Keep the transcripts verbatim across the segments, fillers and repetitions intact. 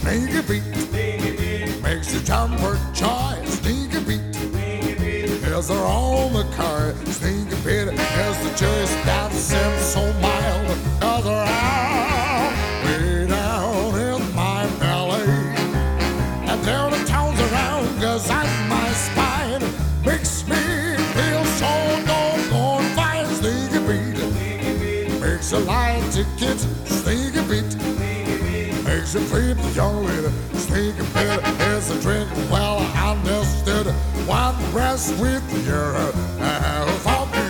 Sneaky Pete makes you jump for joy. Sneaky Pete is there on the car. Sneaky Pete is the choice that seems so mild. Cause around, way down in my belly, and there the towns around, cause at my spine makes me feel so doggone fine. Sneaky Pete makes you lie to kids. Sneaky Pete makes you treat the young lady. Sneaky Pete is a drink well understood. One rest with your uh, for me.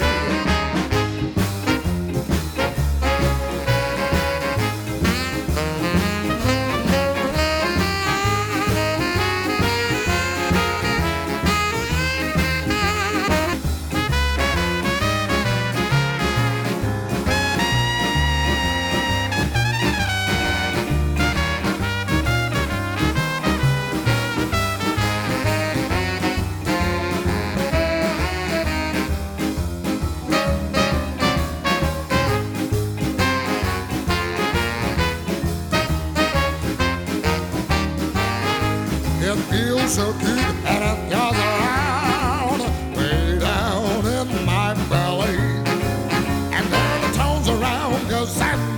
It feels so good and it goes around, way down in my belly. And then it turns around, cause I'm